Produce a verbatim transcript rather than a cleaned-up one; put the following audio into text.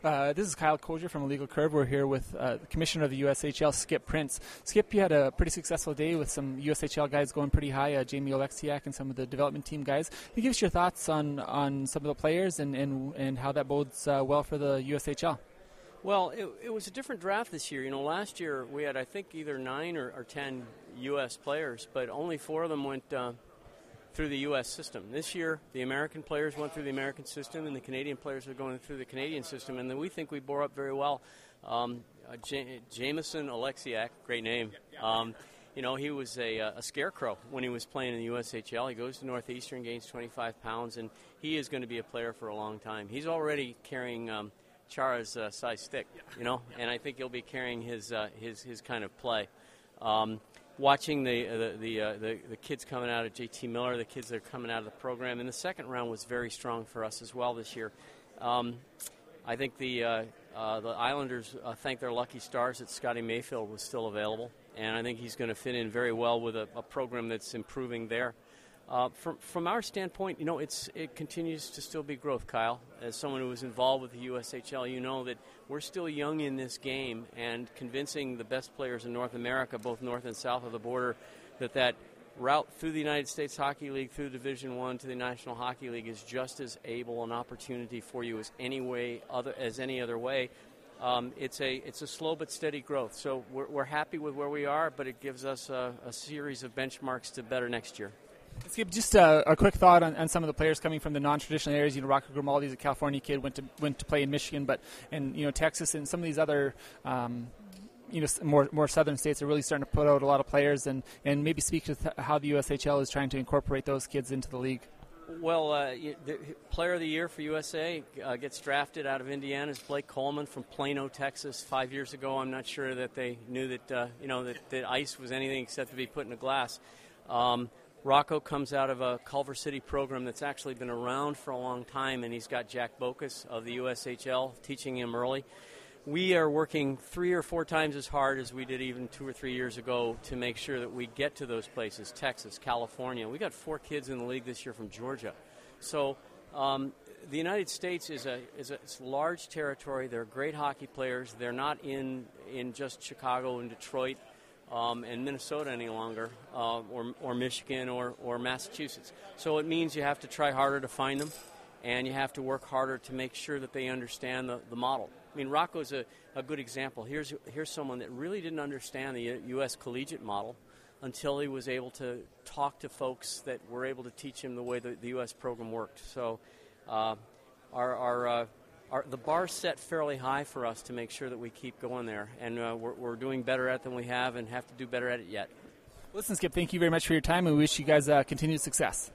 Uh, this is Kyle Koger from Illegal Curve. We're here with uh, the Commissioner of the U S H L, Skip Prince. Skip, you had a pretty successful day with some U S H L guys going pretty high, uh, Jamie Oleksiak and some of the development team guys. Can you give us your thoughts on, on some of the players and, and, and how that bodes uh, well for the U S H L? Well, it, it was a different draft this year. You know, last year we had, I think, either nine or, or ten U S players, but only four of them went uh, through the U S system. This year, the American players went through the American system, and the Canadian players are going through the Canadian system, and then we think we bore up very well. Um, uh, J- Jamison Oleksiak, great name. Um, you know, he was a, a scarecrow when he was playing in the U S H L. He goes to Northeastern, gains twenty-five pounds, and he is going to be a player for a long time. He's already carrying um, Chara's uh, size stick, you know, and I think he'll be carrying his uh, his his kind of play. Um, Watching the uh, the the, uh, the the kids coming out of J T Miller, the kids that are coming out of the program, and the second round was very strong for us as well this year. Um, I think the uh, uh, the Islanders uh, thank their lucky stars that Scotty Mayfield was still available, and I think he's going to fit in very well with a, a program that's improving there. Uh, from from our standpoint, you know, it's it continues to still be growth, Kyle. As someone who was involved with the U S H L, you know that we're still young in this game, and convincing the best players in North America, both north and south of the border, that that route through the United States Hockey League, through Division One to the National Hockey League is just as able an opportunity for you as any way other as any other way. Um, it's a it's a slow but steady growth. So we're, we're happy with where we are, but it gives us a, a series of benchmarks to better next year. Skip, just uh, a quick thought on, on some of the players coming from the non-traditional areas. You know, Rocco Grimaldi's a California kid, went to went to play in Michigan, but and you know Texas and some of these other um, you know more more southern states are really starting to put out a lot of players, and, and maybe speak to th- how the U S H L is trying to incorporate those kids into the league. Well, uh, the player of the year for U S A uh, gets drafted out of Indiana is Blake Coleman from Plano, Texas. Five years ago, I'm not sure that they knew that uh, you know that, that ice was anything except to be put in a glass. Um, Rocco comes out of a Culver City program that's actually been around for a long time, and he's got Jack Bocas of the U S H L teaching him early. We are working three or four times as hard as we did even two or three years ago to make sure that we get to those places, Texas, California. We got four kids in the league this year from Georgia. So um, the United States is a is a it's large territory. They're great hockey players. They're not in, in just Chicago and Detroit Um, and Minnesota any longer, uh, or, or Michigan or, or Massachusetts. So it means you have to try harder to find them, and you have to work harder to make sure that they understand the, the model. I mean, Rocco's a, a good example. Here's here's someone that really didn't understand the U S collegiate model until he was able to talk to folks that were able to teach him the way the, the U S program worked. So uh, our our uh, Our, the bar's set fairly high for us to make sure that we keep going there, and uh, we're, we're doing better at it than we have and have to do better at it yet. Listen, Skip, thank you very much for your time, and we wish you guys uh, continued success.